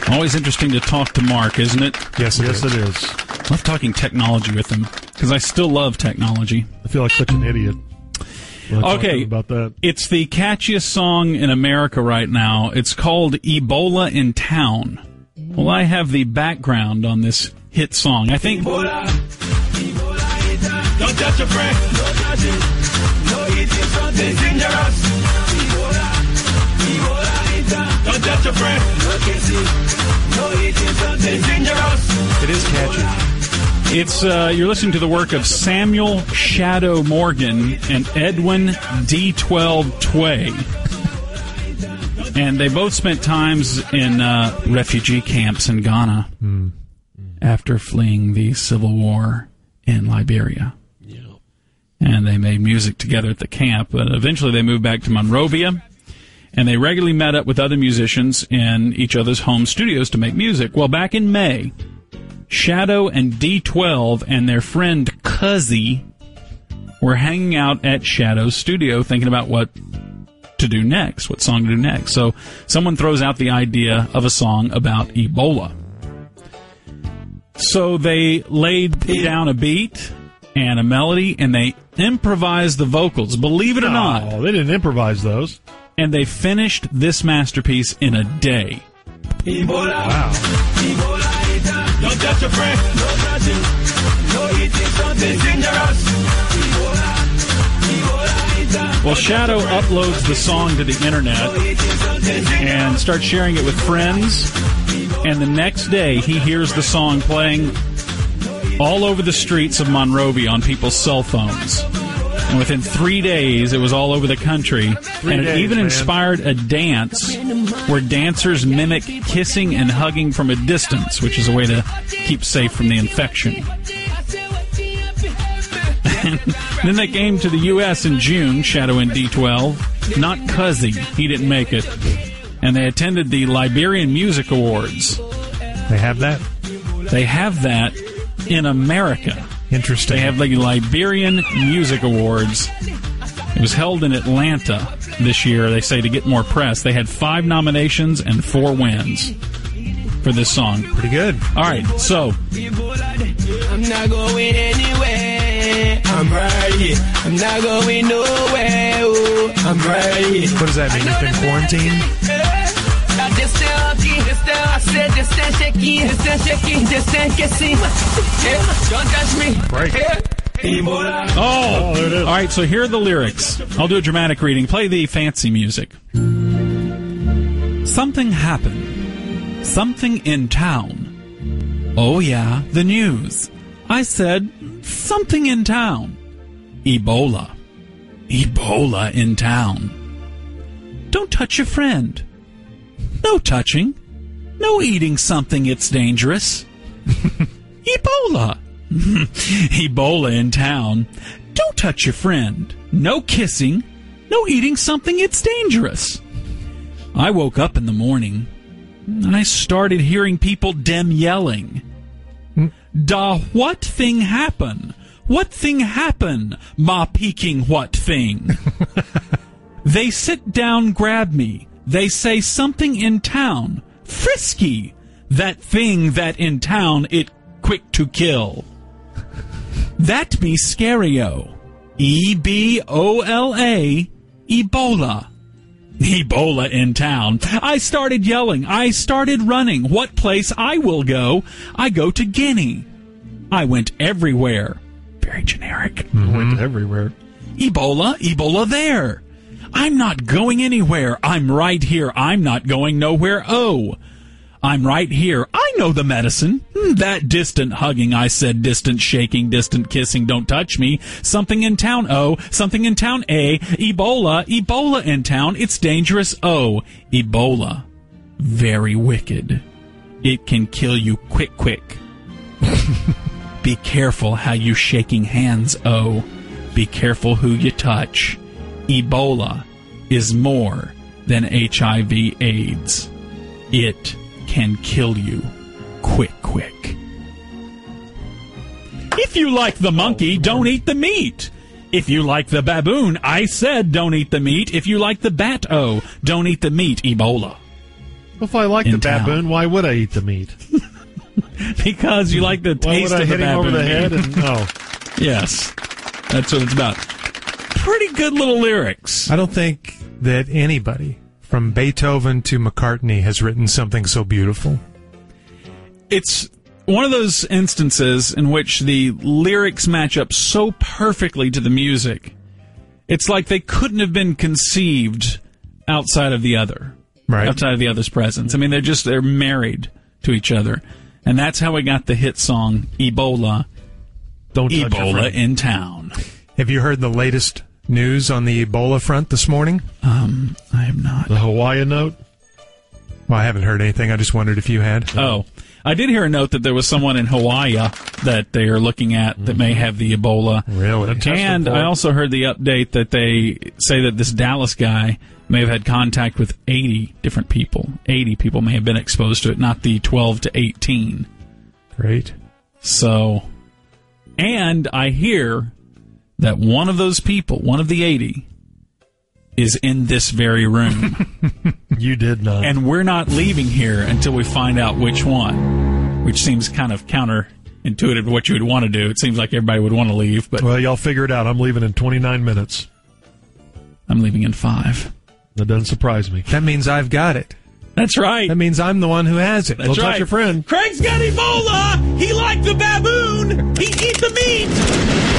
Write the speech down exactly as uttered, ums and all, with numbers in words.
Always interesting to talk to Mark, isn't it? Yes, it yes, is. it is. I love talking technology with him, because I still love technology. I feel like such an idiot. when I talk to Okay, him about that. It's the catchiest song in America right now. It's called Ebola in Town. Well, I have the background on this hit song. I think... Ebola, Ebola in town. Don't touch a friend. Don't touch it. No eating something dangerous. Ebola, Ebola in town. Don't touch a friend. No kissing. No eating something dangerous. It is catchy. It's uh, you're listening to the work of Samuel Shadow Morgan and Edwin D twelve Tway. And they both spent times in uh, refugee camps in Ghana Mm. after fleeing the civil war in Liberia. Yeah. And they made music together at the camp. But eventually they moved back to Monrovia, and they regularly met up with other musicians in each other's home studios to make music. Well, back in May, Shadow and D twelve and their friend Cuzzy were hanging out at Shadow's studio thinking about what to do next, what song to do next. So someone throws out the idea of a song about Ebola. So they laid down a beat and a melody, and they improvised the vocals, believe it or not. Oh, they didn't improvise those. And they finished this masterpiece in a day. Ebola, Wow. Ebola in town. Don't touch a friend. No touching. No eating something dangerous. Ebola, Ebola in town. Well, Shadow uploads the song to the internet and starts sharing it with friends. And the next day, he hears the song playing all over the streets of Monrovia on people's cell phones. And within three days, it was all over the country. Three and it days, even man. inspired a dance where dancers mimic kissing and hugging from a distance, which is a way to keep safe from the infection. And then they came to the U S in June, Shadow and D twelve. Not Cuzzy. He didn't make it. And they attended the Liberian Music Awards. They have that? They have that in America. Interesting. They have the Liberian Music Awards. It was held in Atlanta this year, they say, to get more press. They had five nominations and four wins for this song. Pretty good. All right, so I'm not going anywhere. I'm right here. I'm not going nowhere. Oh, I'm right here. What does that mean? You've been quarantined? Don't touch me. Right. Ebola. Oh, there it is. all right, so here are the lyrics. I'll do a dramatic reading. Play the fancy music. Something happened. Something in town. Oh, yeah, the news. I said, something in town. Ebola. Ebola in town. Don't touch your friend. No touching. No eating something, it's dangerous. Ebola. Ebola in town. Don't touch your friend. No kissing. No eating something, it's dangerous. I woke up in the morning, and I started hearing people dem yelling. Da what thing happen? What thing happen? Ma peeking what thing? They sit down, grab me. They say something in town. Frisky. That thing that in town it quick to kill. That be scario. E B O L A. Ebola. Ebola in town. I started yelling. I started running. What place I will go? I go to Guinea. I went everywhere. Very generic. Mm-hmm. Went everywhere. Ebola, Ebola there. I'm not going anywhere. I'm right here. I'm not going nowhere. Oh, I'm right here. I know the medicine. That distant hugging, I said, distant shaking, distant kissing, don't touch me. Something in town, oh. Something in town, A. Ebola, Ebola in town. It's dangerous, oh. Ebola. Very wicked. It can kill you quick, quick. Be careful how you shaking hands, oh. Be careful who you touch. Ebola is more than H I V AIDS. It can kill you quick, quick. If you like the monkey, don't eat the meat. If you like the baboon, I said don't eat the meat. If you like the bat, oh, don't eat the meat, Ebola. Well, if I like in the town. baboon, why would I eat the meat? Because you like the Why taste would I of the hit him baboon. over the head? meat. And oh, Yes, that's what it's about. Pretty good little lyrics. I don't think that anybody, from Beethoven to McCartney, has written something so beautiful. It's one of those instances in which the lyrics match up so perfectly to the music. It's like they couldn't have been conceived outside of the other. Right. Outside of the other's presence. I mean, they're just, they're married to each other. And that's how we got the hit song, Ebola, don't touch your Ebola friend. in town. Have you heard the latest news on the Ebola front this morning? Um, I have not. The Hawaiian note. Well, I haven't heard anything. I just wondered if you had. Oh, I did hear a note that there was someone in Hawaii that they are looking at that may have the Ebola. Really? And I also heard the update that they say that this Dallas guy may have had contact with eighty different people. eighty people may have been exposed to it, not the twelve to eighteen. Great. So, and I hear that one of those people, one of the eighty, is in this very room. You did not. And we're not leaving here until we find out which one, which seems kind of counterintuitive to what you would want to do. It seems like everybody would want to leave, but Well, y'all figure it out. I'm leaving in twenty-nine minutes. I'm leaving in five. That doesn't surprise me. That means I've got it. That's right. That means I'm the one who has it. That's Don't touch right. your friend. Craig's got Ebola. He liked the baboon. He eat the meat.